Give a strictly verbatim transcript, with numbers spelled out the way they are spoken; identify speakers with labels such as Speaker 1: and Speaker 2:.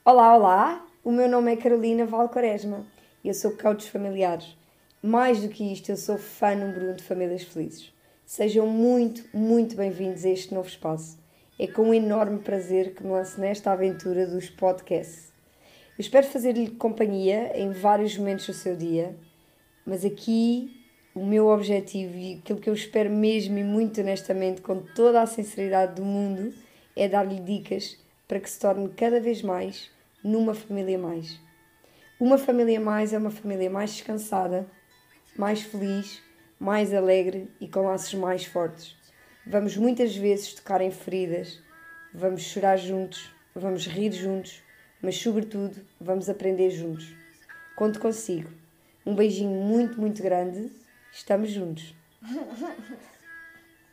Speaker 1: Olá, olá! O meu nome é Carolina Valquaresma e eu sou coach familiar. Mais do que isto, eu sou fã número um de famílias felizes. Sejam muito, muito bem-vindos a este novo espaço. É com um enorme prazer que me lanço nesta aventura dos podcasts. Eu espero fazer-lhe companhia em vários momentos do seu dia, mas aqui o meu objetivo e aquilo que eu espero mesmo e muito honestamente, com toda a sinceridade do mundo, é dar-lhe dicas para que se torne cada vez mais numa família mais. Uma família mais é uma família mais descansada, mais feliz, mais alegre e com laços mais fortes. Vamos muitas vezes tocar em feridas, vamos chorar juntos, vamos rir juntos, mas sobretudo vamos aprender juntos. Conto consigo. Um beijinho muito, muito grande. Estamos juntos.